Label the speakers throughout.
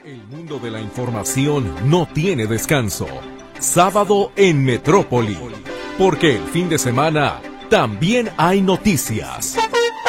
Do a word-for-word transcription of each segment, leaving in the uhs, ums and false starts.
Speaker 1: El mundo de la información no tiene descanso. Sábado en Metrópoli, porque el fin de semana también hay noticias.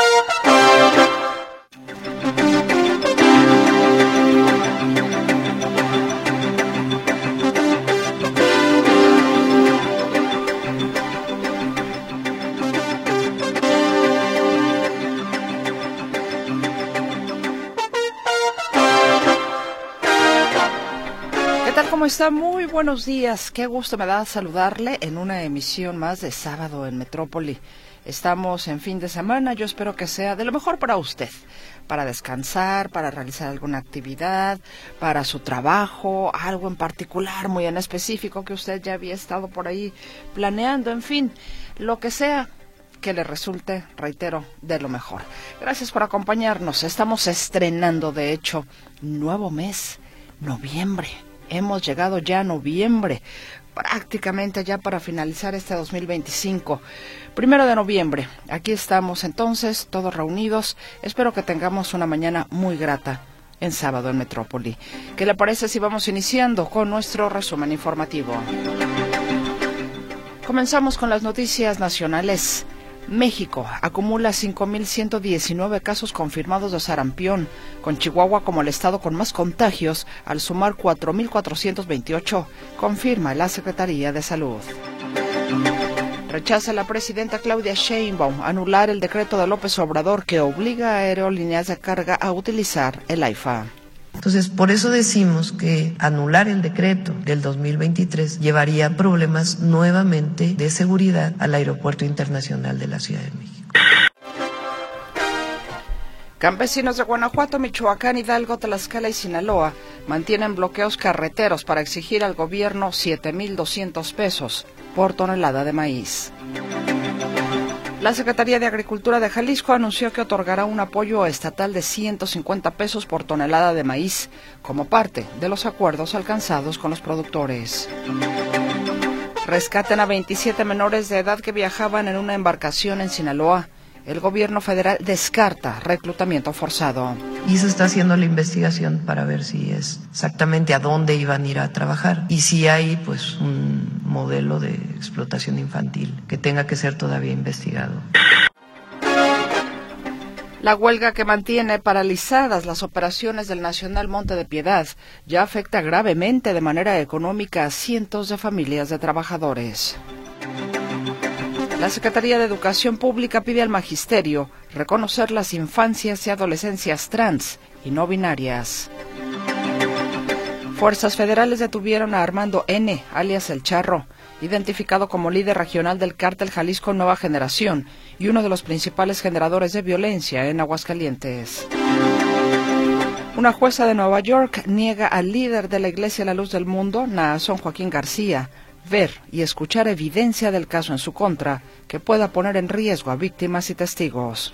Speaker 2: ¿Cómo está? Muy buenos días. Qué gusto me da saludarle en una emisión más de Sábado en Metrópoli. Estamos en fin de semana. Yo espero que sea de lo mejor para usted, para descansar, para realizar alguna actividad, para su trabajo, algo en particular, muy en específico que usted ya había estado por ahí planeando. En fin, lo que sea que le resulte, reitero, de lo mejor. Gracias por acompañarnos. Estamos estrenando, de hecho, nuevo mes, noviembre. Hemos llegado ya a noviembre, prácticamente ya para finalizar este dos mil veinticinco. Primero de noviembre, aquí estamos entonces, todos reunidos. Espero que tengamos una mañana muy grata en Sábado en Metrópoli. ¿Qué le parece si vamos iniciando con nuestro resumen informativo? Comenzamos con las noticias nacionales. México acumula cinco mil ciento diecinueve casos confirmados de sarampión, con Chihuahua como el estado con más contagios, al sumar cuatro mil cuatrocientos veintiocho, confirma la Secretaría de Salud. Rechaza la presidenta Claudia Sheinbaum anular el decreto de López Obrador que obliga a aerolíneas de carga a utilizar el AIFA.
Speaker 3: Entonces, por eso decimos que anular el decreto del dos mil veintitrés llevaría problemas nuevamente de seguridad al Aeropuerto Internacional de la Ciudad de México.
Speaker 2: Campesinos de Guanajuato, Michoacán, Hidalgo, Tlaxcala y Sinaloa mantienen bloqueos carreteros para exigir al gobierno siete mil doscientos pesos por tonelada de maíz. La Secretaría de Agricultura de Jalisco anunció que otorgará un apoyo estatal de ciento cincuenta pesos por tonelada de maíz como parte de los acuerdos alcanzados con los productores. Rescaten a veintisiete menores de edad que viajaban en una embarcación en Sinaloa. El gobierno federal descarta reclutamiento forzado.
Speaker 3: Y se está haciendo la investigación para ver si es exactamente a dónde iban a ir a trabajar y si hay pues un modelo de explotación infantil que tenga que ser todavía investigado.
Speaker 2: La huelga que mantiene paralizadas las operaciones del Nacional Monte de Piedad ya afecta gravemente de manera económica a cientos de familias de trabajadores. La Secretaría de Educación Pública pide al Magisterio reconocer las infancias y adolescencias trans y no binarias. Fuerzas federales detuvieron a Armando N., alias El Charro, identificado como líder regional del cártel Jalisco Nueva Generación y uno de los principales generadores de violencia en Aguascalientes. Una jueza de Nueva York niega al líder de la Iglesia La Luz del Mundo, Naasón Joaquín García, ver y escuchar evidencia del caso en su contra que pueda poner en riesgo a víctimas y testigos.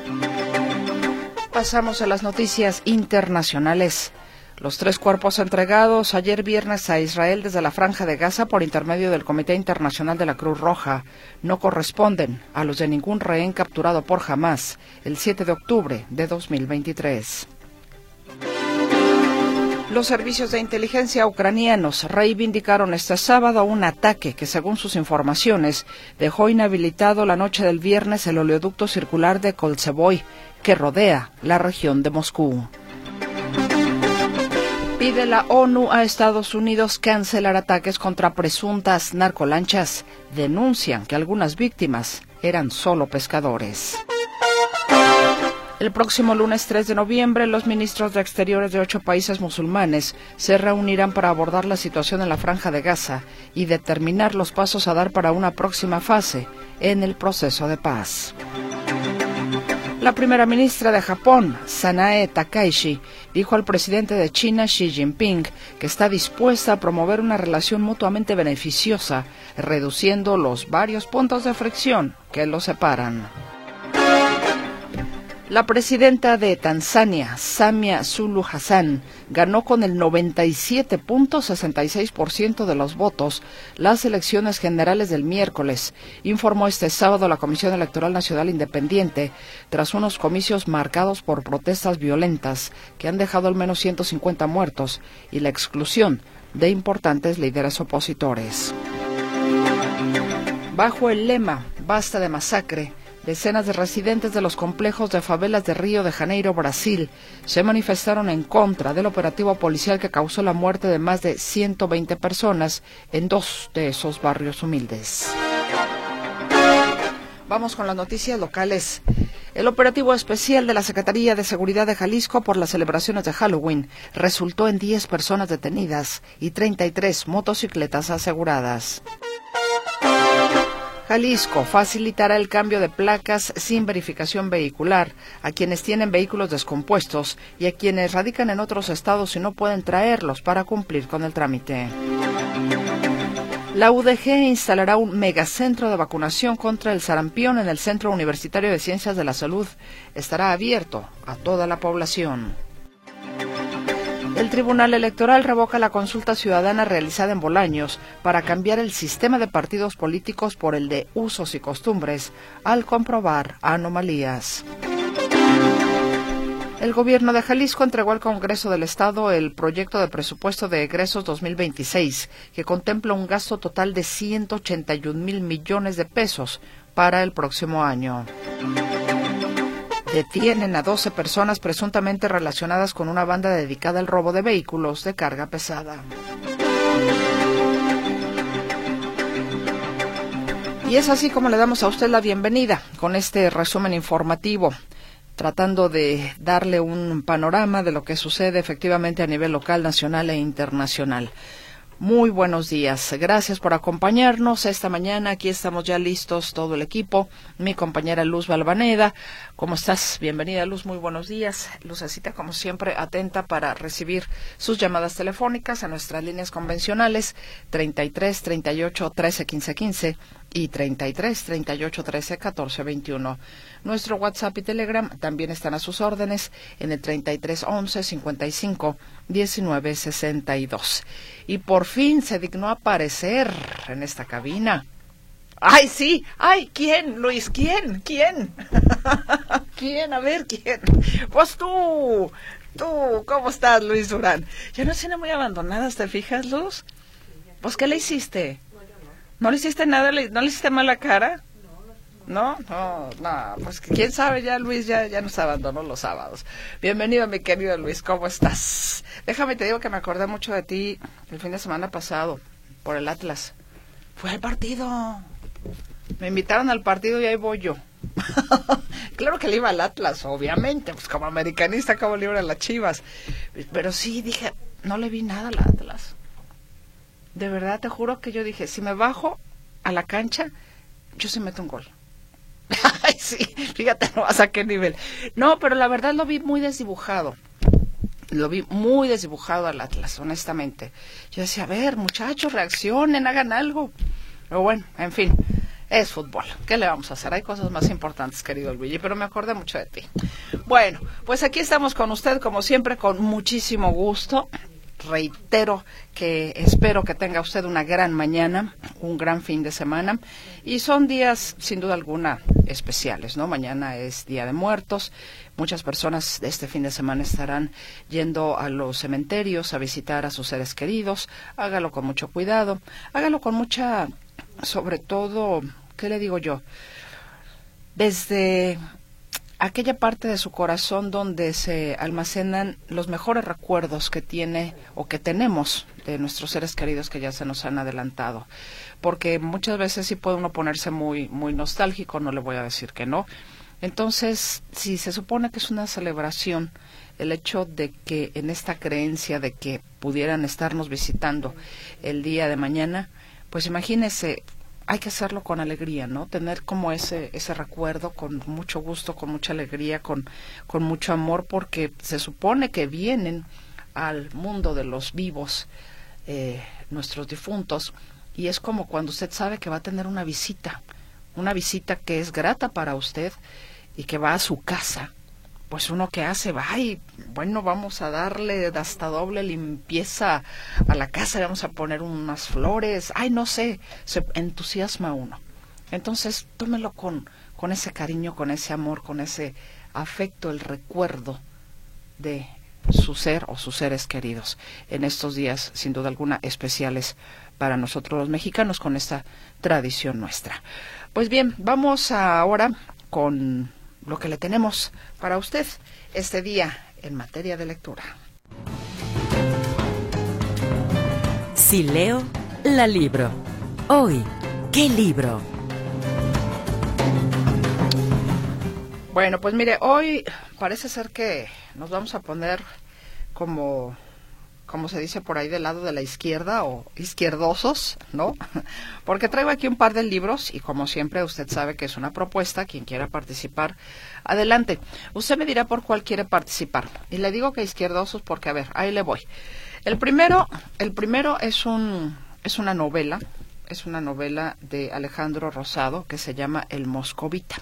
Speaker 2: Pasamos a las noticias internacionales. Los tres cuerpos entregados ayer viernes a Israel desde la Franja de Gaza por intermedio del Comité Internacional de la Cruz Roja no corresponden a los de ningún rehén capturado por Hamás el siete de octubre de dos mil veintitrés. Los servicios de inteligencia ucranianos reivindicaron este sábado un ataque que, según sus informaciones, dejó inhabilitado la noche del viernes el oleoducto circular de Koltsevoy, que rodea la región de Moscú. Pide la ONU a Estados Unidos cancelar ataques contra presuntas narcolanchas. Denuncian que algunas víctimas eran solo pescadores. El próximo lunes tres de noviembre, los ministros de Exteriores de ocho países musulmanes se reunirán para abordar la situación en la Franja de Gaza y determinar los pasos a dar para una próxima fase en el proceso de paz. La primera ministra de Japón, Sanae Takaishi, dijo al presidente de China, Xi Jinping, que está dispuesta a promover una relación mutuamente beneficiosa, reduciendo los varios puntos de fricción que los separan. La presidenta de Tanzania, Samia Suluhu Hassan, ganó con el noventa y siete punto sesenta y seis por ciento de los votos las elecciones generales del miércoles, informó este sábado la Comisión Electoral Nacional Independiente, tras unos comicios marcados por protestas violentas que han dejado al menos ciento cincuenta muertos y la exclusión de importantes líderes opositores. Bajo el lema "Basta de masacre", decenas de residentes de los complejos de favelas de Río de Janeiro, Brasil, se manifestaron en contra del operativo policial que causó la muerte de más de ciento veinte personas en dos de esos barrios humildes. Vamos con las noticias locales. El operativo especial de la Secretaría de Seguridad de Jalisco por las celebraciones de Halloween resultó en diez personas detenidas y treinta y tres motocicletas aseguradas. Jalisco facilitará el cambio de placas sin verificación vehicular a quienes tienen vehículos descompuestos y a quienes radican en otros estados y no pueden traerlos para cumplir con el trámite. La U D G instalará un megacentro de vacunación contra el sarampión en el Centro Universitario de Ciencias de la Salud. Estará abierto a toda la población. El Tribunal Electoral revoca la consulta ciudadana realizada en Bolaños para cambiar el sistema de partidos políticos por el de usos y costumbres, al comprobar anomalías. El gobierno de Jalisco entregó al Congreso del Estado el proyecto de presupuesto de egresos dos mil veintiséis, que contempla un gasto total de ciento ochenta y un mil millones de pesos para el próximo año. Detienen a doce personas presuntamente relacionadas con una banda dedicada al robo de vehículos de carga pesada. Y es así como le damos a usted la bienvenida con este resumen informativo, tratando de darle un panorama de lo que sucede efectivamente a nivel local, nacional e internacional. Muy buenos días. Gracias por acompañarnos esta mañana. Aquí estamos ya listos, todo el equipo. Mi compañera Luz Balvaneda. ¿Cómo estás? Bienvenida, Luz. Muy buenos días. Lucecita, como siempre, atenta para recibir sus llamadas telefónicas a nuestras líneas convencionales treinta y tres, treinta y ocho, trece, quince, quince y treinta y tres, treinta y ocho, trece, catorce, veintiuno. Nuestro WhatsApp y Telegram también están a sus órdenes en el treinta y tres, once, cincuenta y cinco, diecinueve, sesenta y dos. Y por fin se dignó aparecer en esta cabina. ¡Ay, sí! ¡Ay! ¿Quién, Luis? ¿Quién? ¿Quién? ¿Quién? A ver, ¿quién? Pues tú. Tú. ¿Cómo estás, Luis Durán? Ya no tiene muy abandonadas, ¿te fijas, Luz? Pues, ¿qué le hiciste? ¿No le hiciste nada? ¿No le hiciste mala cara? No, no, no, pues quién sabe, ya Luis ya, ya nos abandonó los sábados. Bienvenido, mi querido Luis, ¿cómo estás? Déjame te digo que me acordé mucho de ti el fin de semana pasado, por el Atlas. Fue al partido. Me invitaron al partido y ahí voy yo. Claro que le iba al Atlas, obviamente, pues como americanista, como le iba a las Chivas. Pero sí, dije, no le vi nada al Atlas. De verdad, te juro que yo dije, si me bajo a la cancha, yo sí meto un gol. Ay, sí, fíjate nomás a qué nivel. No, pero la verdad lo vi muy desdibujado. Lo vi muy desdibujado al Atlas, honestamente. Yo decía, a ver, muchachos, reaccionen, hagan algo. Pero bueno, en fin, es fútbol. ¿Qué le vamos a hacer? Hay cosas más importantes, querido Luigi, pero me acordé mucho de ti. Bueno, pues aquí estamos con usted, como siempre, con muchísimo gusto. Reitero que espero que tenga usted una gran mañana, un gran fin de semana, y son días sin duda alguna especiales, ¿no? Mañana es Día de Muertos, muchas personas de este fin de semana estarán yendo a los cementerios a visitar a sus seres queridos. Hágalo con mucho cuidado, hágalo con mucha, sobre todo, ¿qué le digo yo? Desde aquella parte de su corazón donde se almacenan los mejores recuerdos que tiene o que tenemos de nuestros seres queridos que ya se nos han adelantado. Porque muchas veces sí puede uno ponerse muy, muy nostálgico, no le voy a decir que no. Entonces, si se supone que es una celebración, el hecho de que en esta creencia de que pudieran estarnos visitando el día de mañana, pues imagínese, hay que hacerlo con alegría, ¿no? Tener como ese ese recuerdo con mucho gusto, con mucha alegría, con, con mucho amor, porque se supone que vienen al mundo de los vivos, eh, nuestros difuntos, y es como cuando usted sabe que va a tener una visita, una visita que es grata para usted y que va a su casa, pues uno que hace, va y bueno, vamos a darle hasta doble limpieza a la casa, vamos a poner unas flores, ay, no sé, se entusiasma uno. Entonces, tómelo con, con ese cariño, con ese amor, con ese afecto, el recuerdo de su ser o sus seres queridos en estos días, sin duda alguna, especiales para nosotros los mexicanos con esta tradición nuestra. Pues bien, vamos ahora con lo que le tenemos para usted este día en materia de lectura.
Speaker 4: Si leo, la libro. Hoy, ¿qué libro?
Speaker 2: Bueno, pues mire, hoy parece ser que nos vamos a poner como, como se dice por ahí, del lado de la izquierda o izquierdosos, ¿no? Porque traigo aquí un par de libros y como siempre usted sabe que es una propuesta, quien quiera participar, adelante. Usted me dirá por cuál quiere participar. Y le digo que izquierdosos porque, a ver, ahí le voy. El primero, el primero es un, es una novela, es una novela de Alejandro Rosado que se llama El Moscovita.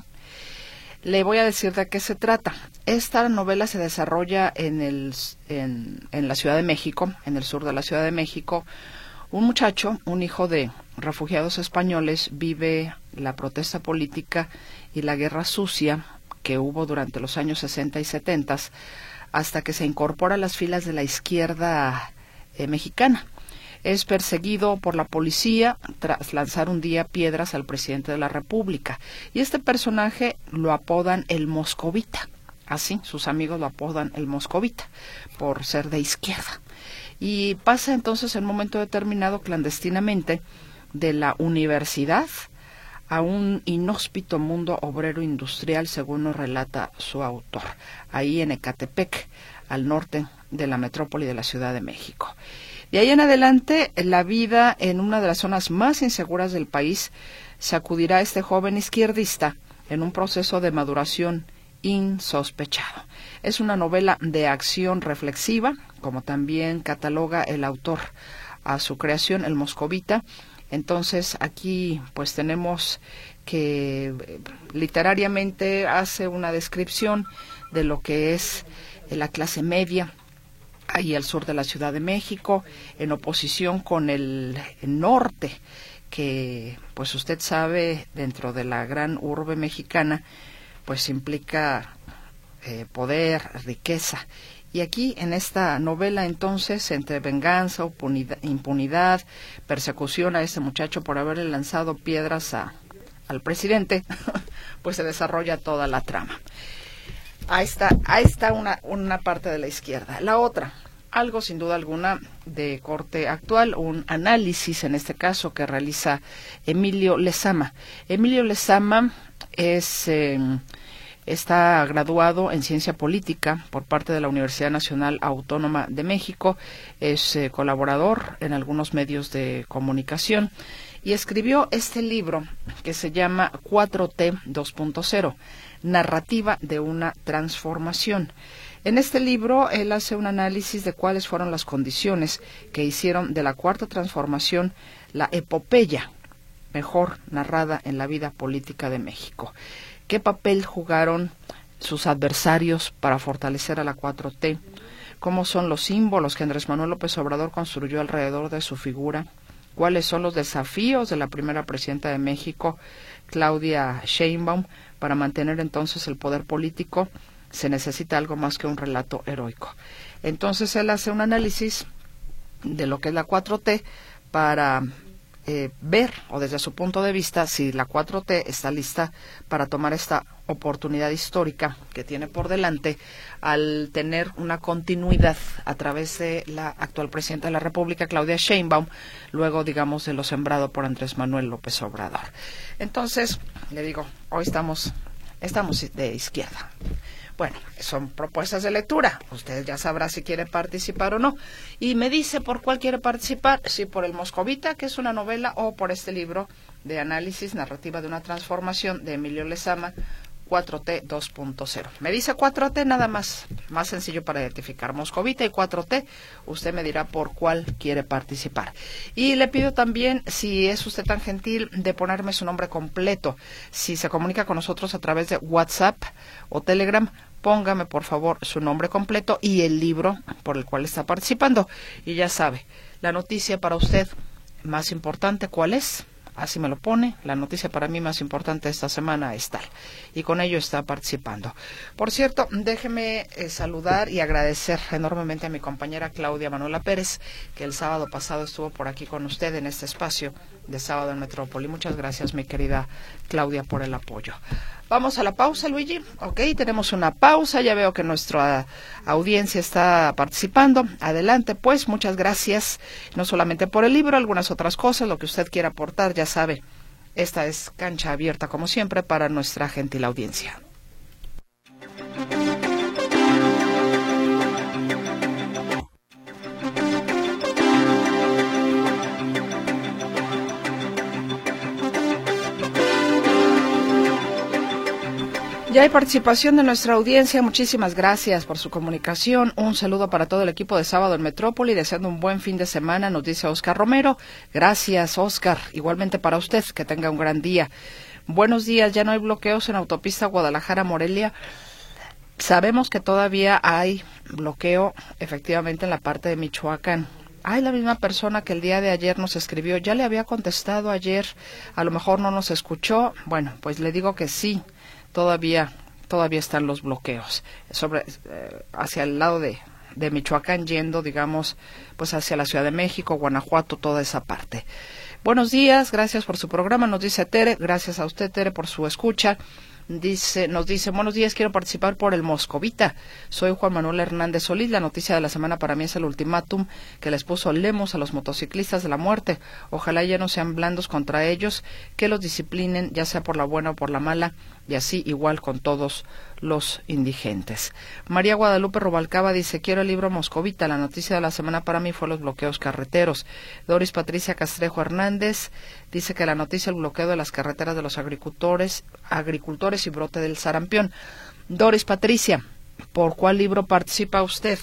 Speaker 2: Le voy a decir de qué se trata. Esta novela se desarrolla en, el, en, en la Ciudad de México, en el sur de la Ciudad de México. Un muchacho, un hijo de refugiados españoles, vive la protesta política y la guerra sucia que hubo durante los años sesenta y setenta, hasta que se incorpora a las filas de la izquierda eh, mexicana. Es perseguido por la policía tras lanzar un día piedras al presidente de la República. Y este personaje lo apodan el Moscovita. Así, sus amigos lo apodan el Moscovita, por ser de izquierda. Y pasa entonces en un momento determinado clandestinamente de la universidad a un inhóspito mundo obrero industrial, según nos relata su autor, ahí en Ecatepec, al norte de la metrópoli de la Ciudad de México. De ahí en adelante, la vida en una de las zonas más inseguras del país sacudirá a este joven izquierdista en un proceso de maduración insospechado. Es una novela de acción reflexiva, como también cataloga el autor a su creación, El Moscovita. Entonces, aquí pues tenemos que literariamente hace una descripción de lo que es la clase media, ahí al sur de la Ciudad de México, en oposición con el norte, que pues usted sabe, dentro de la gran urbe mexicana, pues implica eh, poder, riqueza. Y aquí en esta novela entonces, entre venganza, impunidad, persecución a este muchacho por haberle lanzado piedras a, al presidente, pues se desarrolla toda la trama. Ahí está, ahí está una, una parte de la izquierda. La otra, algo sin duda alguna de corte actual, un análisis en este caso que realiza Emilio Lezama. Emilio Lezama es, eh, está graduado en Ciencia Política por parte de la Universidad Nacional Autónoma de México, es eh, colaborador en algunos medios de comunicación y escribió este libro que se llama cuatro T dos punto cero, Narrativa de una Transformación. En este libro, él hace un análisis de cuáles fueron las condiciones que hicieron de la Cuarta Transformación la epopeya mejor narrada en la vida política de México. ¿Qué papel jugaron sus adversarios para fortalecer a la cuatro T? ¿Cómo son los símbolos que Andrés Manuel López Obrador construyó alrededor de su figura? ¿Cuáles son los desafíos de la primera presidenta de México, Claudia Sheinbaum, para mantener entonces el poder político? Se necesita algo más que un relato heroico. Entonces él hace un análisis de lo que es la cuatro T para eh, ver, o desde su punto de vista, si la cuatro T está lista para tomar esta oportunidad histórica que tiene por delante al tener una continuidad a través de la actual presidenta de la República, Claudia Sheinbaum, luego, digamos, de lo sembrado por Andrés Manuel López Obrador. Entonces, le digo, hoy estamos, estamos de izquierda. Bueno, son propuestas de lectura. Usted ya sabrá si quiere participar o no. Y me dice por cuál quiere participar, si por El Moscovita, que es una novela, o por este libro de análisis narrativa de una transformación de Emilio Lezama, cuatro T dos punto cero. Me dice cuatro T nada más, más sencillo para identificar. Moscovita y cuatro T, usted me dirá por cuál quiere participar. Y le pido también, si es usted tan gentil, de ponerme su nombre completo. Si se comunica con nosotros a través de WhatsApp o Telegram, póngame por favor su nombre completo y el libro por el cual está participando. Y ya sabe, la noticia para usted más importante, ¿cuál es? Así me lo pone, la noticia para mí más importante esta semana es tal. Y con ello está participando. Por cierto, déjeme eh, saludar y agradecer enormemente a mi compañera Claudia Manuela Pérez, que el sábado pasado estuvo por aquí con usted en este espacio de Sábado en Metrópoli. Muchas gracias, mi querida Claudia, por el apoyo. Vamos a la pausa, Luigi. Ok, tenemos una pausa. Ya veo que nuestra audiencia está participando. Adelante, pues. Muchas gracias. No solamente por el libro, algunas otras cosas, lo que usted quiera aportar, ya sabe. Esta es cancha abierta, como siempre, para nuestra gentil audiencia. Ya hay participación de nuestra audiencia, muchísimas gracias por su comunicación. Un saludo para todo el equipo de Sábado en Metrópoli, deseando un buen fin de semana, nos dice Oscar Romero. Gracias, Oscar. Igualmente para usted, que tenga un gran día. Buenos días, ya no hay bloqueos en autopista Guadalajara-Morelia. Sabemos que todavía hay bloqueo, efectivamente, en la parte de Michoacán. Hay la misma persona que el día de ayer nos escribió, ya le había contestado ayer, a lo mejor no nos escuchó. Bueno, pues le digo que sí. Todavía, todavía están los bloqueos sobre eh, hacia el lado de, de Michoacán, yendo, digamos, pues hacia la Ciudad de México, Guanajuato, toda esa parte. Buenos días, gracias por su programa, nos dice Tere, gracias a usted, Tere, por su escucha. Dice, nos dice, buenos días, quiero participar por el Moscovita. Soy Juan Manuel Hernández Solís. La noticia de la semana para mí es el ultimátum que les puso Lemos a los motociclistas de la muerte. Ojalá ya no sean blandos contra ellos, que los disciplinen, ya sea por la buena o por la mala, y así igual con todos los indigentes. María Guadalupe Rubalcaba dice, quiero el libro Moscovita. La noticia de la semana para mí fue los bloqueos carreteros. Doris Patricia Castrejo Hernández dice que la noticia el bloqueo de las carreteras de los agricultores, agricultores y brote del sarampión. Doris Patricia, ¿por cuál libro participa usted?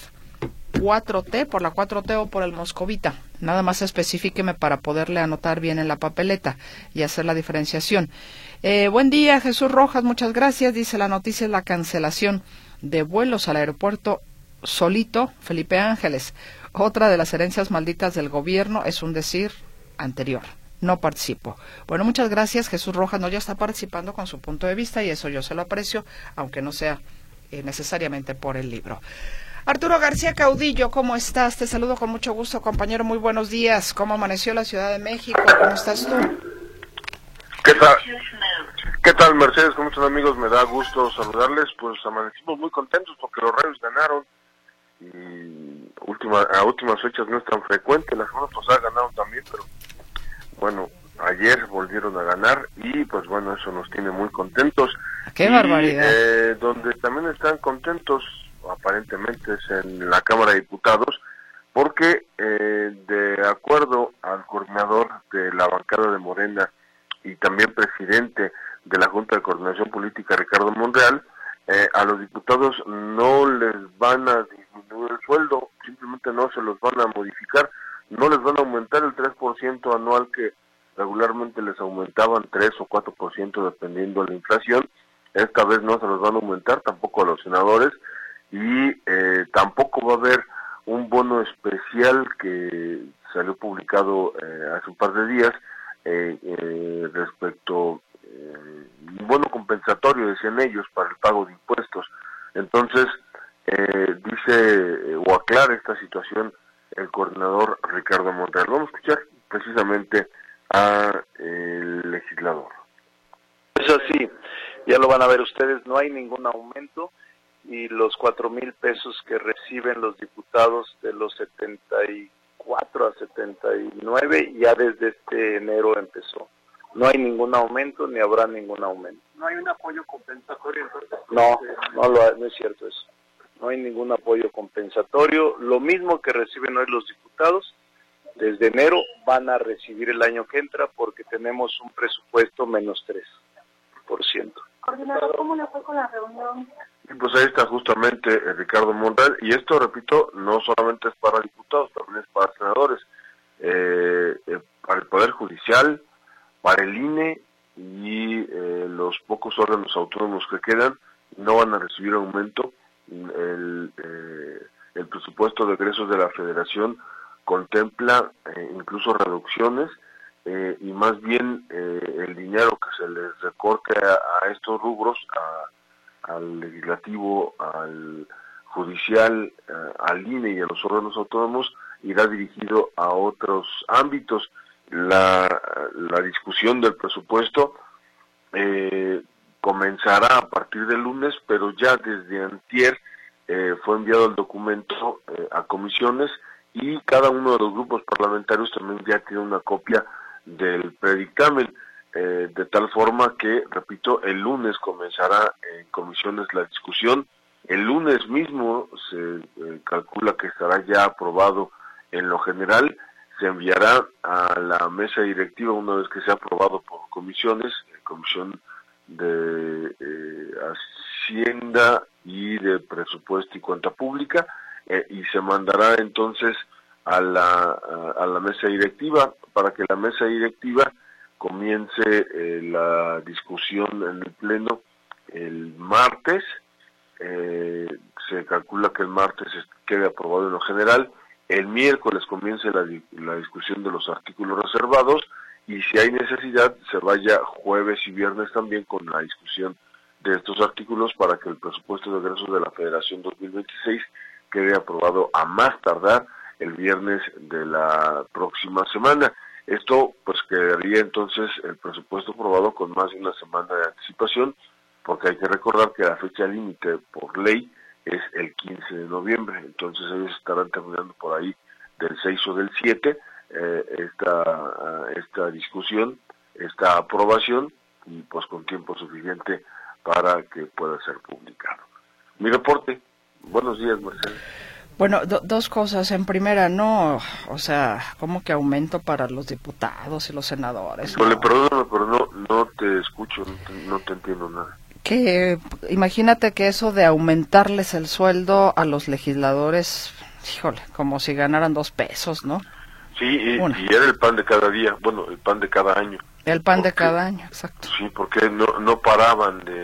Speaker 2: cuatro T, por la cuatro T o por el Moscovita. Nada más especifíqueme para poderle anotar bien en la papeleta y hacer la diferenciación. Eh, buen día, Jesús Rojas, muchas gracias. Dice, la noticia es la cancelación de vuelos al aeropuerto Solito Felipe Ángeles. Otra de las herencias malditas del gobierno, es un decir anterior. No participo. Bueno, muchas gracias, Jesús Rojas. No, ya está participando con su punto de vista y eso yo se lo aprecio, aunque no sea eh, necesariamente por el libro. Arturo García Caudillo, ¿cómo estás? Te saludo con mucho gusto, compañero. Muy buenos días. ¿Cómo amaneció la Ciudad de México? ¿Cómo estás tú?
Speaker 5: ¿Qué tal? ¿Qué tal, Mercedes? Con muchos amigos, me da gusto saludarles. Pues amanecimos muy contentos porque los Rayos ganaron. Y última, a últimas fechas no es tan frecuente. Las semanas pasadas ganaron también, pero bueno, ayer volvieron a ganar y pues bueno, eso nos tiene muy contentos.
Speaker 2: ¡Qué
Speaker 5: y,
Speaker 2: barbaridad!
Speaker 5: Eh, donde también están contentos, aparentemente, es en la Cámara de Diputados, porque eh, de acuerdo al coordinador de la bancada de Morena y también presidente de la Junta de Coordinación Política, Ricardo Monreal, eh, a los diputados no les van a disminuir el sueldo, simplemente no se los van a modificar, no les van a aumentar el tres por ciento anual que regularmente les aumentaban tres o cuatro por ciento dependiendo de la inflación. Esta vez no se los van a aumentar, tampoco a los senadores, y eh, tampoco va a haber un bono especial que salió publicado eh, hace un par de días eh, eh, respecto eh, un bono compensatorio, decían ellos, para el pago de impuestos. Entonces eh, dice eh, o aclara esta situación el coordinador Ricardo Monreal. Vamos a escuchar precisamente a el legislador.
Speaker 6: Es así, ya lo van a ver ustedes, no hay ningún aumento y los cuatro mil pesos que reciben los diputados de los setenta y cuatro a setenta y nueve ya desde este enero empezó. No hay ningún aumento ni habrá ningún aumento.
Speaker 7: ¿No hay un apoyo compensatorio entonces?
Speaker 6: No, no, lo, no es cierto eso. No hay ningún apoyo compensatorio. Lo mismo que reciben hoy los diputados, desde enero van a recibir el año que entra porque tenemos un presupuesto menos tres por ciento.
Speaker 7: Coordinador, ¿cómo le fue con la reunión?
Speaker 5: Y pues ahí está justamente eh, Ricardo Monreal, y esto, repito, no solamente es para diputados, también es para senadores, eh, eh, para el Poder Judicial, para el I N E y eh, los pocos órganos autónomos que quedan, no van a recibir aumento. El, eh, el presupuesto de egresos de la Federación contempla eh, incluso reducciones eh, y más bien eh, el dinero que se les recorte a, a estos rubros, a, al legislativo, al judicial, eh, al I N E y a los órganos autónomos, irá dirigido a otros ámbitos. La, la discusión del presupuesto eh, comenzará a partir del lunes, pero ya desde antier eh, fue enviado el documento eh, a comisiones y cada uno de los grupos parlamentarios también ya tiene una copia del predictamen, eh, de tal forma que, repito, el lunes comenzará en comisiones la discusión. El lunes mismo se eh, calcula que estará ya aprobado en lo general, se enviará a la mesa directiva una vez que sea aprobado por comisiones, eh, comisión de eh, Hacienda y de Presupuesto y Cuenta Pública, eh, y se mandará entonces a la, a, a la mesa directiva para que la mesa directiva comience eh, la discusión en el Pleno el martes. Eh, se calcula que el martes quede aprobado en lo general, el miércoles comience la, la discusión de los artículos reservados y si hay necesidad se vaya jueves y viernes también con la discusión de estos artículos para que el presupuesto de egresos de la Federación dos mil veintiséis quede aprobado a más tardar el viernes de la próxima semana. Esto pues quedaría entonces el presupuesto aprobado con más de una semana de anticipación, porque hay que recordar que la fecha límite por ley es el quince de noviembre, entonces ellos estarán terminando por ahí del seis o del siete eh, esta, esta discusión, esta aprobación, y pues con tiempo suficiente para que pueda ser publicado. Mi reporte. Buenos días, Marcelo.
Speaker 2: Bueno, do, dos cosas. En primera, no, o sea, ¿cómo que aumento para los diputados y los senadores?
Speaker 5: Pues,
Speaker 2: no.
Speaker 5: Perdóname, pero no, no te escucho, no te, no te entiendo nada.
Speaker 2: Que imagínate que eso de aumentarles el sueldo a los legisladores, híjole, como si ganaran dos pesos, ¿no?
Speaker 5: Sí, y, y era el pan de cada día, bueno, el pan de cada año.
Speaker 2: El pan
Speaker 5: porque,
Speaker 2: de cada año, exacto.
Speaker 5: Sí, porque no, no paraban de,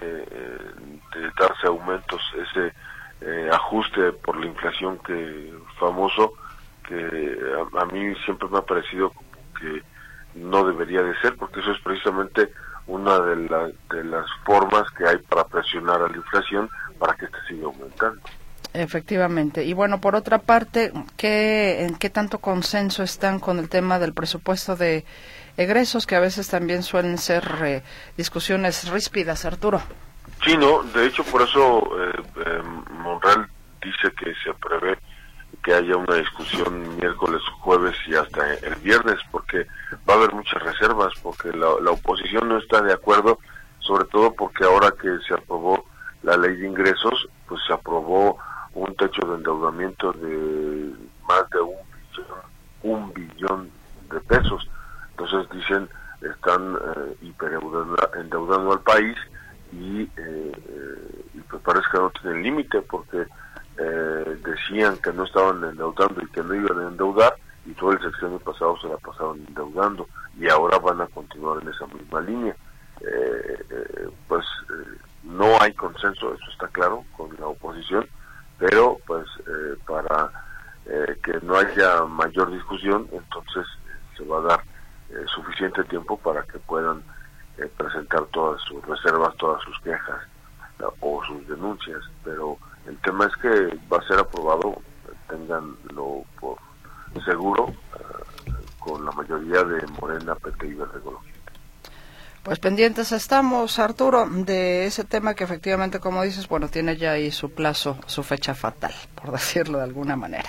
Speaker 5: de darse aumentos, ese eh, ajuste por la inflación que famoso, que a, a mí siempre me ha parecido como que no debería de ser, porque eso es precisamente una de, la, de las formas que hay para presionar a la inflación para que éste siga aumentando.
Speaker 2: Efectivamente. Y bueno, por otra parte, ¿qué, ¿en qué tanto consenso están con el tema del presupuesto de egresos, que a veces también suelen ser eh, discusiones ríspidas, Arturo?
Speaker 5: Sí, no, de hecho por eso eh, eh, Monreal dice que se prevé que haya una discusión miércoles, jueves y hasta el viernes, porque va a haber muchas reservas, porque la, la oposición no está de acuerdo, sobre todo porque ahora que se aprobó la ley de ingresos, pues se aprobó un techo de endeudamiento de más de un billón, un billón de pesos. Entonces dicen, están eh, hiperendeudando al país y, eh, eh, y pues parece que no tienen límite, porque eh, decían que no estaban endeudando y que no iban a endeudar, y todo el sexenio pasado se la pasaron endeudando, y ahora van a continuar en esa misma línea. Eh, eh, pues eh, no hay consenso, eso está claro, con la oposición, pero pues eh, para eh, que no haya mayor discusión, entonces eh, se va a dar eh, suficiente tiempo para que puedan eh, presentar todas sus reservas, todas sus quejas eh, o sus denuncias, pero el tema es que va a ser aprobado, ténganlo por seguro, eh, con la mayoría de Morena, P T y Verde Ecologista.
Speaker 2: Pues pendientes estamos, Arturo, de ese tema que efectivamente, como dices, bueno, tiene ya ahí su plazo, su fecha fatal, por decirlo de alguna manera.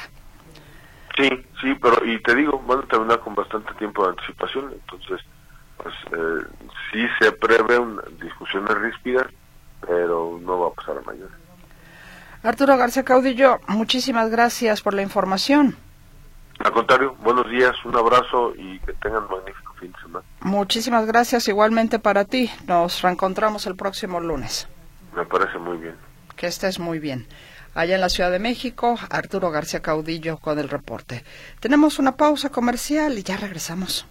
Speaker 5: Sí, sí, pero y te digo, van a terminar con bastante tiempo de anticipación, entonces, pues eh, sí se prevé una discusiones ríspidas, pero no va a pasar a mayores.
Speaker 2: Arturo García Caudillo, muchísimas gracias por la información.
Speaker 5: Al contrario, buenos días, un abrazo y que tengan un magnífico fin de semana.
Speaker 2: Muchísimas gracias, igualmente para ti. Nos reencontramos el próximo lunes.
Speaker 5: Me parece muy bien.
Speaker 2: Que estés muy bien. Allá en la Ciudad de México, Arturo García Caudillo con el reporte. Tenemos una pausa comercial y ya regresamos.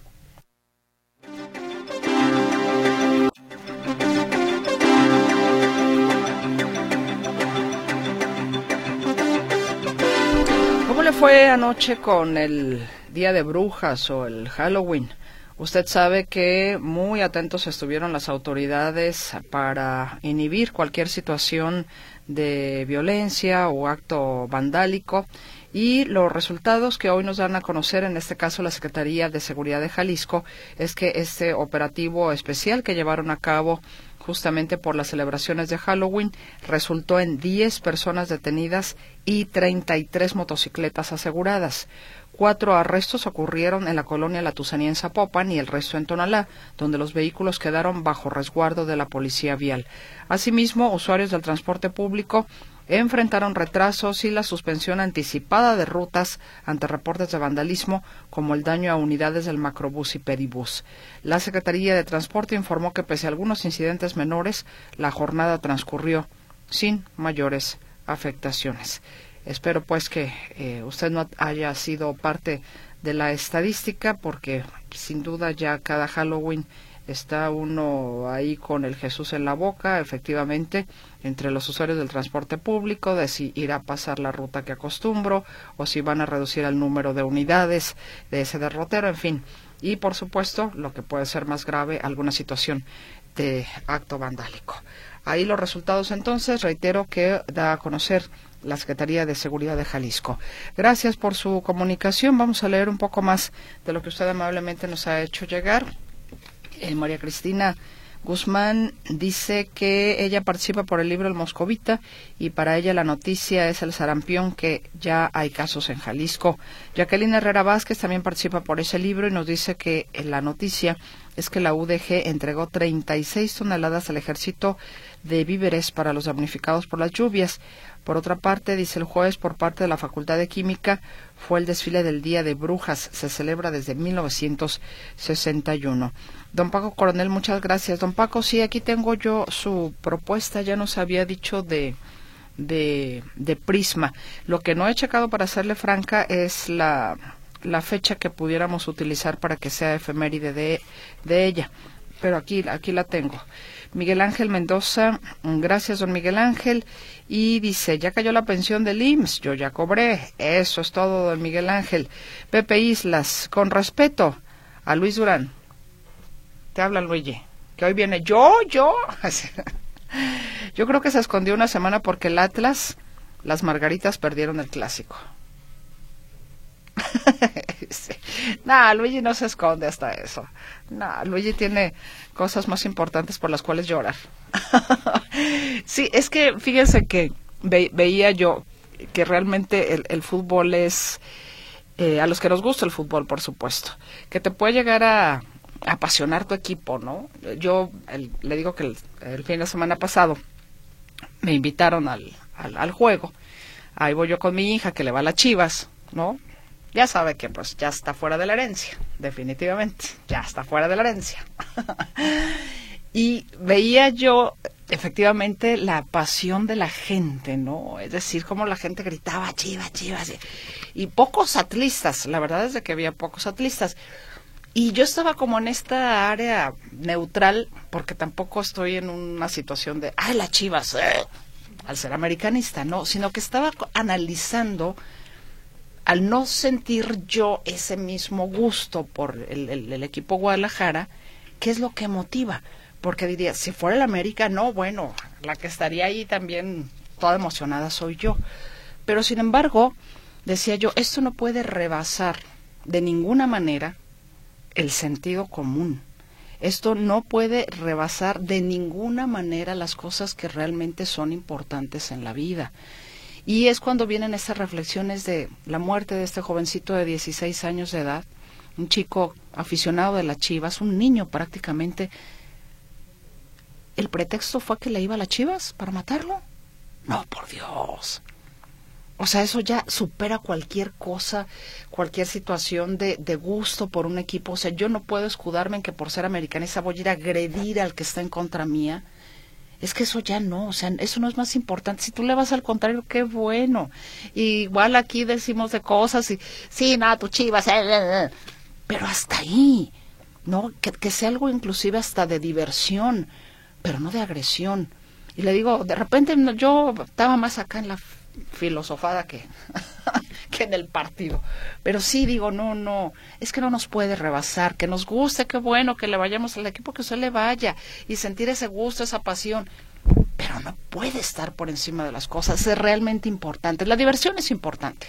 Speaker 2: fue anoche con el Día de Brujas o el Halloween? Usted sabe que muy atentos estuvieron las autoridades para inhibir cualquier situación de violencia o acto vandálico, y los resultados que hoy nos dan a conocer, en este caso la Secretaría de Seguridad de Jalisco, es que este operativo especial que llevaron a cabo justamente por las celebraciones de Halloween resultó en diez personas detenidas y treinta y tres motocicletas aseguradas. Cuatro arrestos ocurrieron en la colonia La Tusanía en Zapopan y el resto en Tonalá, donde los vehículos quedaron bajo resguardo de la policía vial. Asimismo, usuarios del transporte público enfrentaron retrasos y la suspensión anticipada de rutas ante reportes de vandalismo, como el daño a unidades del Macrobús y Pedibús. La Secretaría de Transporte informó que pese a algunos incidentes menores, la jornada transcurrió sin mayores afectaciones. Espero pues que eh, usted no haya sido parte de la estadística, porque sin duda ya cada Halloween está uno ahí con el Jesús en la boca, efectivamente, entre los usuarios del transporte público, de si irá a pasar la ruta que acostumbro, o si van a reducir el número de unidades de ese derrotero, en fin. Y, por supuesto, lo que puede ser más grave, alguna situación de acto vandálico. Ahí los resultados, entonces, reitero, que da a conocer la Secretaría de Seguridad de Jalisco. Gracias por su comunicación. Vamos a leer un poco más de lo que usted amablemente nos ha hecho llegar. Eh, María Cristina Guzmán dice que ella participa por el libro El Moscovita y para ella la noticia es el sarampión, que ya hay casos en Jalisco. Jacqueline Herrera Vázquez también participa por ese libro y nos dice que la noticia es que la U D G entregó treinta y seis toneladas al ejército de víveres para los damnificados por las lluvias. Por otra parte, dice el jueves, por parte de la Facultad de Química, fue el desfile del Día de Brujas. Se celebra desde mil novecientos sesenta y uno. Don Paco Coronel, muchas gracias. Don Paco, sí, aquí tengo yo su propuesta. Ya nos había dicho de, de, de Prisma. Lo que no he checado, para serle franca, es la, la fecha que pudiéramos utilizar para que sea efeméride de, de ella. Pero aquí, aquí la tengo. Miguel Ángel Mendoza, gracias don Miguel Ángel, y dice, ya cayó la pensión del I M S S, yo ya cobré, eso es todo don Miguel Ángel. Pepe Islas, con respeto a Luis Durán, te habla Luigi, que hoy viene, yo, yo, yo creo que se escondió una semana porque el Atlas, las Margaritas perdieron el clásico. Sí. No, Luigi no se esconde hasta eso. No, Luigi tiene cosas más importantes por las cuales llorar. Sí, es que fíjense que ve, veía yo que realmente el, el fútbol es, eh, a los que nos gusta el fútbol, por supuesto, que te puede llegar a, a apasionar tu equipo, ¿no? Yo el, le digo que el, el fin de semana pasado me invitaron al, al, al juego. Ahí voy yo con mi hija, que le va a las Chivas, ¿no? Ya sabe que pues ya está fuera de la herencia, definitivamente, ya está fuera de la herencia. Y veía yo efectivamente la pasión de la gente, ¿no? Es decir, cómo la gente gritaba Chivas, Chivas, y pocos atlistas, la verdad es de que había pocos atlistas. Y yo estaba como en esta área neutral, porque tampoco estoy en una situación de, ¡ay, las Chivas! Eh", al ser americanista, no, sino que estaba analizando, al no sentir yo ese mismo gusto por el, el, el equipo Guadalajara, ¿qué es lo que motiva? Porque diría, si fuera el América, no, bueno, la que estaría ahí también toda emocionada soy yo. Pero sin embargo, decía yo, esto no puede rebasar de ninguna manera el sentido común. Esto no puede rebasar de ninguna manera las cosas que realmente son importantes en la vida. Y es cuando vienen estas reflexiones de la muerte de este jovencito de dieciséis años de edad, un chico aficionado de las Chivas, un niño prácticamente. ¿El pretexto fue que le iba a las Chivas para matarlo? No, por Dios. O sea, eso ya supera cualquier cosa, cualquier situación de, de gusto por un equipo. O sea, yo no puedo escudarme en que por ser americanista voy a ir a agredir al que está en contra mía. Es que eso ya no, o sea, eso no es más importante. Si tú le vas al contrario, qué bueno. Y igual aquí decimos de cosas y, sí, nada, tu Chivas, eh, eh, eh. Pero hasta ahí, ¿no? Que, que sea algo inclusive hasta de diversión, pero no de agresión. Y le digo, de repente yo estaba más acá en la filosofada que, que en el partido. Pero sí digo, no, no, es que no nos puede rebasar, que nos guste, qué bueno, que le vayamos al equipo, que usted le vaya y sentir ese gusto, esa pasión. Pero no puede estar por encima de las cosas, es realmente importante. La diversión es importante,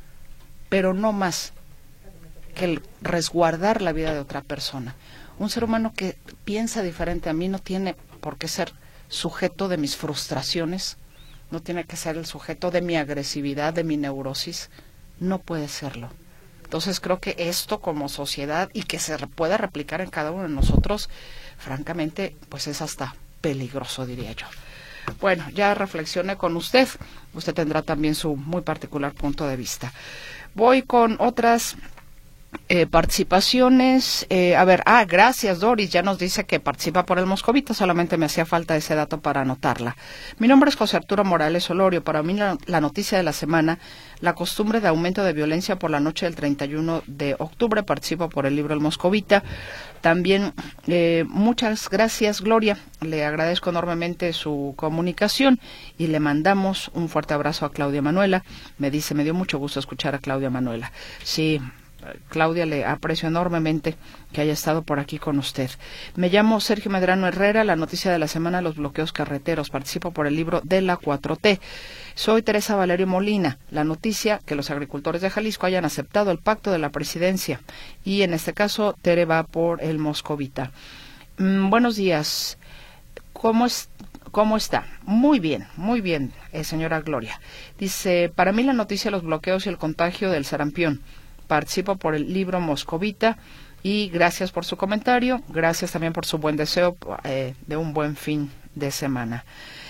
Speaker 2: pero no más que el resguardar la vida de otra persona. Un ser humano que piensa diferente a mí no tiene por qué ser sujeto de mis frustraciones, no tiene que ser el sujeto de mi agresividad, de mi neurosis, no puede serlo. Entonces creo que esto como sociedad y que se pueda replicar en cada uno de nosotros, francamente, pues es hasta peligroso, diría yo. Bueno, ya reflexioné con usted, usted tendrá también su muy particular punto de vista. Voy con otras Eh, participaciones, eh, a ver, ah, gracias Doris, ya nos dice que participa por el Moscovita, solamente me hacía falta ese dato para anotarla. Mi nombre es José Arturo Morales Olorio, para mí la, la noticia de la semana, la costumbre de aumento de violencia por la noche del treinta y uno de octubre, participo por el libro El Moscovita. También, eh, muchas gracias Gloria, le agradezco enormemente su comunicación y le mandamos un fuerte abrazo a Claudia Manuela, me dice, me dio mucho gusto escuchar a Claudia Manuela. Sí, Claudia, le aprecio enormemente que haya estado por aquí con usted. Me llamo Sergio Medrano Herrera, la noticia de la semana, los bloqueos carreteros. Participo por el libro de la cuatro T. Soy Teresa Valerio Molina. La noticia, que los agricultores de Jalisco hayan aceptado el pacto de la presidencia. Y en este caso, Tere va por el Moscovita. Mm, buenos días. ¿Cómo es? ¿Cómo está? Muy bien, muy bien, eh, señora Gloria. Dice, para mí la noticia, los bloqueos y el contagio del sarampión. Participo por el libro Moscovita y gracias por su comentario, gracias también por su buen deseo eh, de un buen fin de semana.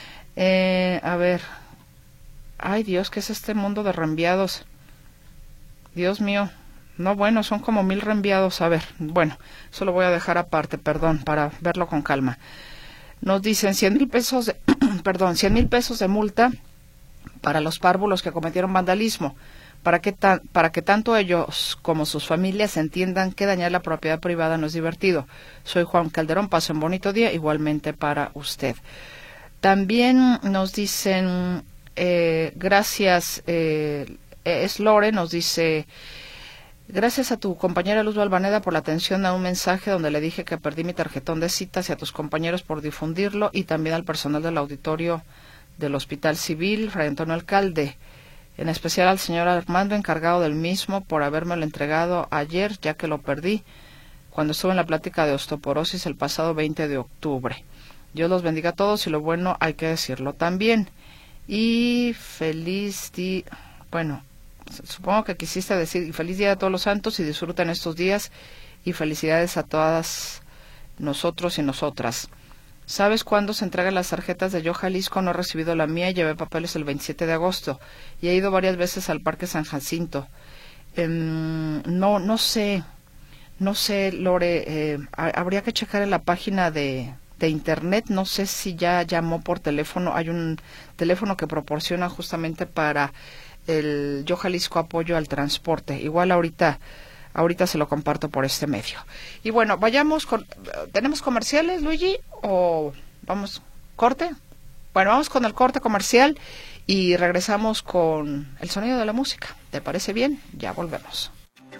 Speaker 2: Eh, a ver, ay Dios, ¿qué es este mundo de reenviados? Dios mío, no, bueno, son como mil reenviados, a ver, bueno, eso lo voy a dejar aparte, perdón, para verlo con calma. Nos dicen cien mil pesos, de, perdón, cien mil pesos de multa para los párvulos que cometieron vandalismo. Para que, ta para que tanto ellos como sus familias entiendan que dañar la propiedad privada no es divertido. Soy Juan Calderón, paso un bonito día, igualmente para usted. También nos dicen, eh, gracias, eh, es Lore, nos dice, gracias a tu compañera Luz Balvaneda por la atención a un mensaje donde le dije que perdí mi tarjetón de citas y a tus compañeros por difundirlo y también al personal del auditorio del Hospital Civil, Fray Antonio Alcalde. En especial al señor Armando, encargado del mismo, por habérmelo entregado ayer, ya que lo perdí cuando estuve en la plática de osteoporosis el pasado veinte de octubre. Dios los bendiga a todos y lo bueno hay que decirlo también. Y feliz día, bueno, supongo que quisiste decir feliz día de todos los santos y disfruten estos días y felicidades a todas nosotros y nosotras. ¿Sabes cuándo se entregan las tarjetas de Yo Jalisco? No he recibido la mía y llevé papeles el veintisiete de agosto y he ido varias veces al Parque San Jacinto. Eh, no, no sé, no sé, Lore, eh, habría que checar en la página de, de internet, no sé si ya llamó por teléfono, hay un teléfono que proporciona justamente para el Yo Jalisco Apoyo al Transporte, igual ahorita... Ahorita se lo comparto por este medio. Y bueno, vayamos con... ¿Tenemos comerciales, Luigi? ¿O vamos corte? Bueno, vamos con el corte comercial y regresamos con el sonido de la música. ¿Te parece bien? Ya volvemos.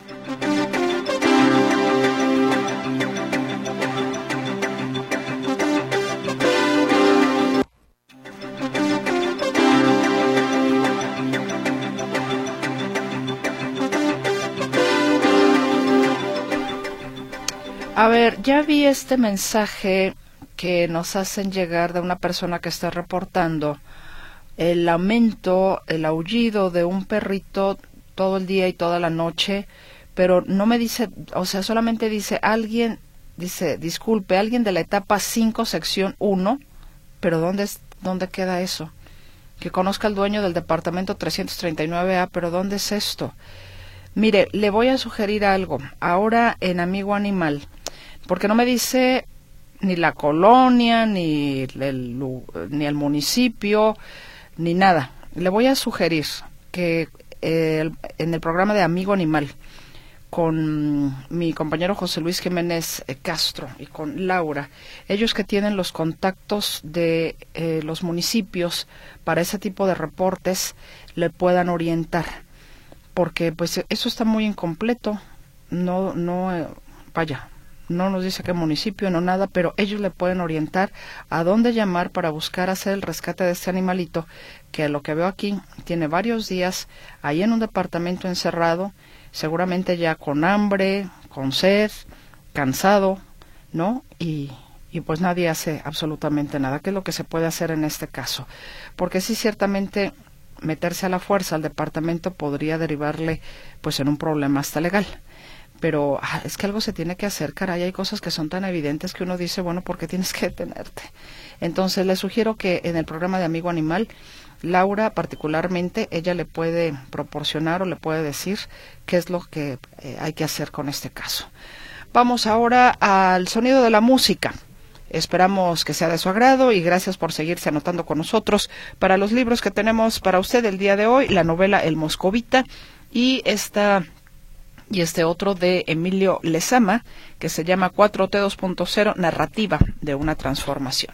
Speaker 2: A ver, ya vi este mensaje que nos hacen llegar de una persona que está reportando el lamento, el aullido de un perrito todo el día y toda la noche, pero no me dice, o sea, solamente dice alguien, dice, disculpe, alguien de la etapa cinco, sección uno, pero ¿dónde, es, dónde queda eso? Que conozca al dueño del departamento trescientos treinta y nueve A, pero ¿dónde es esto? Mire, le voy a sugerir algo, ahora en Amigo Animal, porque no me dice ni la colonia, ni el, ni el municipio, ni nada. Le voy a sugerir que eh, en el programa de Amigo Animal, con mi compañero José Luis Jiménez Castro y con Laura, ellos que tienen los contactos de eh, los municipios para ese tipo de reportes, le puedan orientar. porque pues eso está muy incompleto, no, no, eh, vaya, no nos dice qué municipio, no nada, pero ellos le pueden orientar a dónde llamar para buscar hacer el rescate de este animalito, que lo que veo aquí tiene varios días ahí en un departamento encerrado, seguramente ya con hambre, con sed, cansado, ¿no? Y, y pues nadie hace absolutamente nada. ¿Qué es lo que se puede hacer en este caso? Porque sí, ciertamente meterse a la fuerza al departamento podría derivarle pues en un problema hasta legal. Pero ah, es que algo se tiene que hacer, caray, hay cosas que son tan evidentes que uno dice, bueno, ¿por qué tienes que detenerte? Entonces, le sugiero que en el programa de Amigo Animal, Laura particularmente, ella le puede proporcionar o le puede decir qué es lo que eh, hay que hacer con este caso. Vamos ahora al sonido de la música. Esperamos que sea de su agrado y gracias por seguirse anotando con nosotros para los libros que tenemos para usted el día de hoy, la novela El Moscovita y esta... y este otro de Emilio Lezama, que se llama cuatro T dos punto cero, narrativa de una transformación.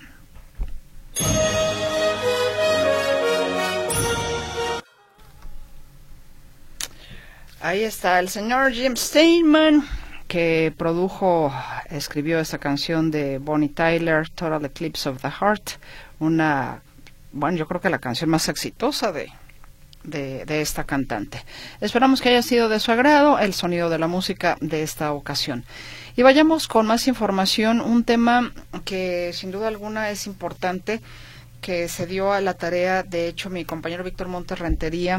Speaker 2: Ahí está el señor Jim Steinman, que produjo, escribió esta canción de Bonnie Tyler, Total Eclipse of the Heart, una, bueno, yo creo que la canción más exitosa de De, de esta cantante. Esperamos que haya sido de su agrado el sonido de la música de esta ocasión. Y vayamos con más información, un tema que sin duda alguna es importante, que se dio a la tarea, de hecho, mi compañero Víctor Montes Rentería,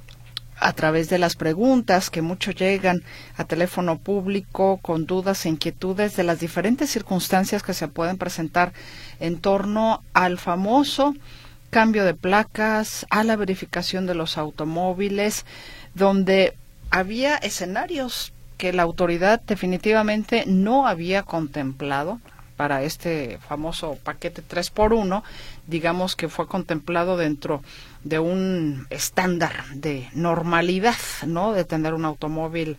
Speaker 2: a través de las preguntas que muchos llegan a teléfono público con dudas e inquietudes de las diferentes circunstancias que se pueden presentar en torno al famoso cambio de placas, a la verificación de los automóviles, donde había escenarios que la autoridad definitivamente no había contemplado para este famoso paquete tres por uno, digamos que fue contemplado dentro de un estándar de normalidad, ¿no? De tener un automóvil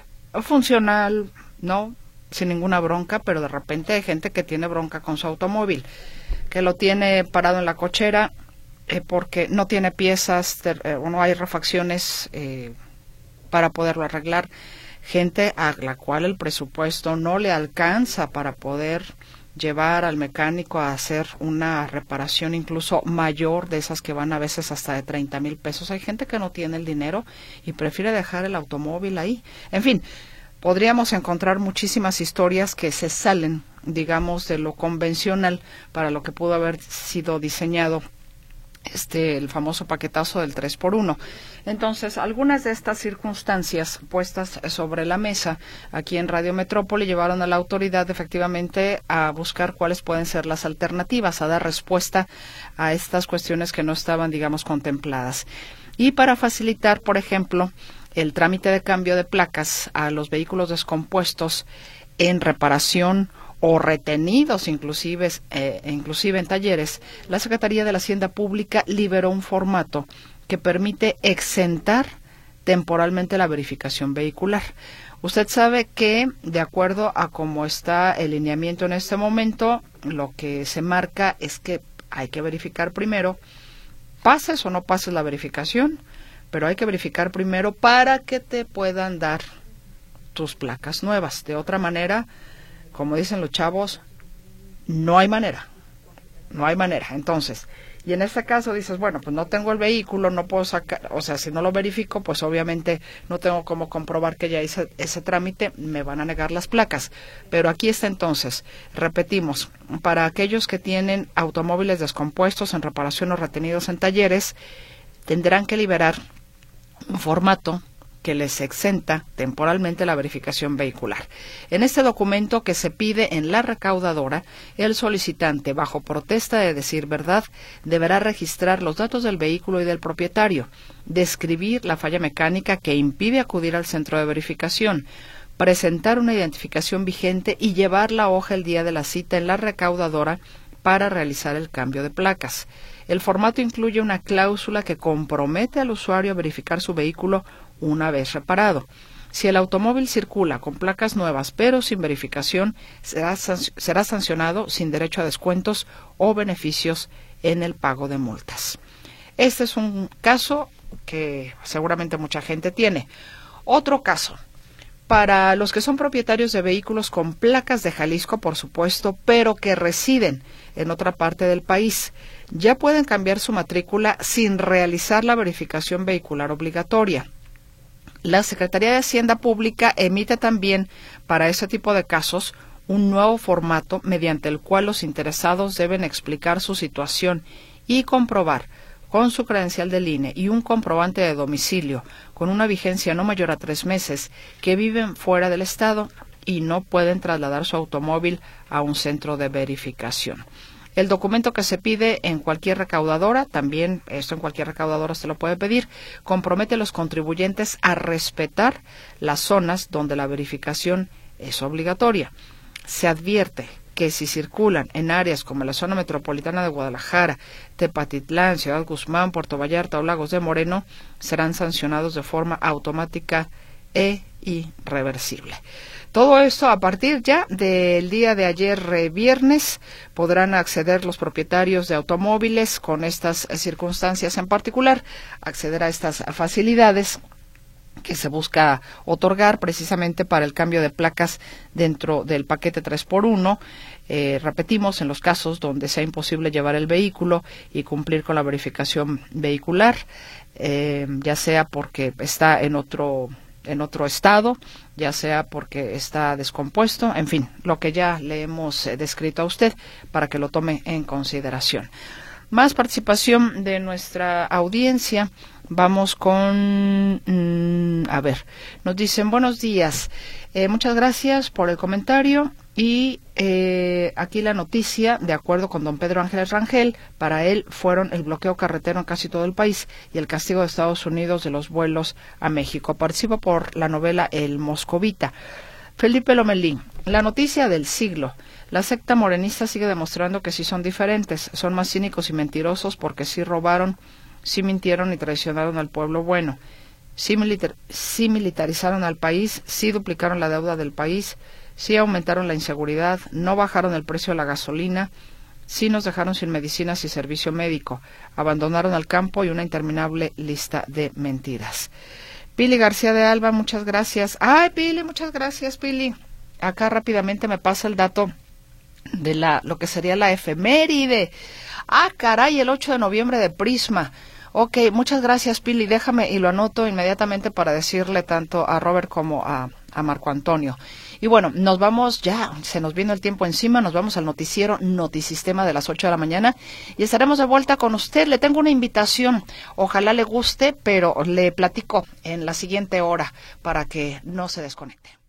Speaker 2: funcional, ¿no? Sin ninguna bronca, pero de repente hay gente que tiene bronca con su automóvil, que lo tiene parado en la cochera eh, porque no tiene piezas eh, o no hay refacciones eh, para poderlo arreglar, gente a la cual el presupuesto no le alcanza para poder llevar al mecánico a hacer una reparación incluso mayor, de esas que van a veces hasta de treinta mil pesos. Hay gente que no tiene el dinero y prefiere dejar el automóvil ahí. En fin, podríamos encontrar muchísimas historias que se salen, digamos, de lo convencional para lo que pudo haber sido diseñado este el famoso paquetazo del tres por uno. Entonces, algunas de estas circunstancias puestas sobre la mesa aquí en Radio Metrópoli llevaron a la autoridad efectivamente a buscar cuáles pueden ser las alternativas, a dar respuesta a estas cuestiones que no estaban, digamos, contempladas. Y para facilitar, por ejemplo, el trámite de cambio de placas a los vehículos descompuestos en reparación o retenidos inclusive, eh, inclusive en talleres, la Secretaría de la Hacienda Pública liberó un formato que permite exentar temporalmente la verificación vehicular. Usted sabe que, de acuerdo a cómo está el lineamiento en este momento, lo que se marca es que hay que verificar primero, pases o no pases la verificación, pero hay que verificar primero para que te puedan dar tus placas nuevas. De otra manera, como dicen los chavos, no hay manera, no hay manera. Entonces, y en este caso dices, bueno, pues no tengo el vehículo, no puedo sacar, o sea, si no lo verifico, pues obviamente no tengo cómo comprobar que ya hice ese trámite, me van a negar las placas. Pero aquí está entonces, repetimos, para aquellos que tienen automóviles descompuestos en reparación o retenidos en talleres, tendrán que liberar un formato que les exenta temporalmente la verificación vehicular. En este documento que se pide en la recaudadora, el solicitante, bajo protesta de decir verdad, deberá registrar los datos del vehículo y del propietario, describir la falla mecánica que impide acudir al centro de verificación, presentar una identificación vigente y llevar la hoja el día de la cita en la recaudadora para realizar el cambio de placas. El formato incluye una cláusula que compromete al usuario a verificar su vehículo una vez reparado. Si el automóvil circula con placas nuevas pero sin verificación, será, será sancionado sin derecho a descuentos o beneficios en el pago de multas. Este es un caso que seguramente mucha gente tiene. Otro caso, para los que son propietarios de vehículos con placas de Jalisco, por supuesto, pero que residen en otra parte del país, ya pueden cambiar su matrícula sin realizar la verificación vehicular obligatoria. La Secretaría de Hacienda Pública emite también para ese tipo de casos un nuevo formato mediante el cual los interesados deben explicar su situación y comprobar con su credencial del I N E y un comprobante de domicilio con una vigencia no mayor a tres meses que viven fuera del estado y no pueden trasladar su automóvil a un centro de verificación. El documento que se pide en cualquier recaudadora, también esto en cualquier recaudadora se lo puede pedir, compromete a los contribuyentes a respetar las zonas donde la verificación es obligatoria. Se advierte que si circulan en áreas como la zona metropolitana de Guadalajara, Tepatitlán, Ciudad Guzmán, Puerto Vallarta o Lagos de Moreno, serán sancionados de forma automática e irreversible. Todo esto a partir ya del día de ayer, eh, viernes, podrán acceder los propietarios de automóviles con estas circunstancias en particular, acceder a estas facilidades que se busca otorgar precisamente para el cambio de placas dentro del paquete tres por uno. Eh, repetimos, en los casos donde sea imposible llevar el vehículo y cumplir con la verificación vehicular, eh, ya sea porque está en otro en otro estado, ya sea porque está descompuesto, en fin, lo que ya le hemos eh, descrito a usted para que lo tome en consideración. Más participación de nuestra audiencia. Vamos con, mmm, a ver, nos dicen buenos días, eh, muchas gracias por el comentario y eh, aquí la noticia, de acuerdo con don Pedro Ángeles Rangel, para él fueron el bloqueo carretero en casi todo el país y el castigo de Estados Unidos de los vuelos a México. Participo por la novela El Moscovita. Felipe Lomelín, la noticia del siglo. La secta morenista sigue demostrando que sí son diferentes, son más cínicos y mentirosos porque sí robaron, sí mintieron y traicionaron al pueblo bueno, sí, militar, sí militarizaron al país, sí duplicaron la deuda del país, sí aumentaron la inseguridad, no bajaron el precio de la gasolina, sí nos dejaron sin medicinas y servicio médico, abandonaron al campo y una interminable lista de mentiras. Pili García de Alba, muchas gracias. Ay, Pili, muchas gracias, Pili. Acá rápidamente me pasa el dato de la lo que sería la efeméride. Ah, caray, el ocho de noviembre de Prisma. Ok, muchas gracias, Pili. Déjame y lo anoto inmediatamente para decirle tanto a Robert como a, a Marco Antonio. Y bueno, nos vamos ya, se nos vino el tiempo encima, nos vamos al noticiero Notisistema de las ocho de la mañana y estaremos de vuelta con usted. Le tengo una invitación, ojalá le guste, pero le platico en la siguiente hora para que no se desconecte.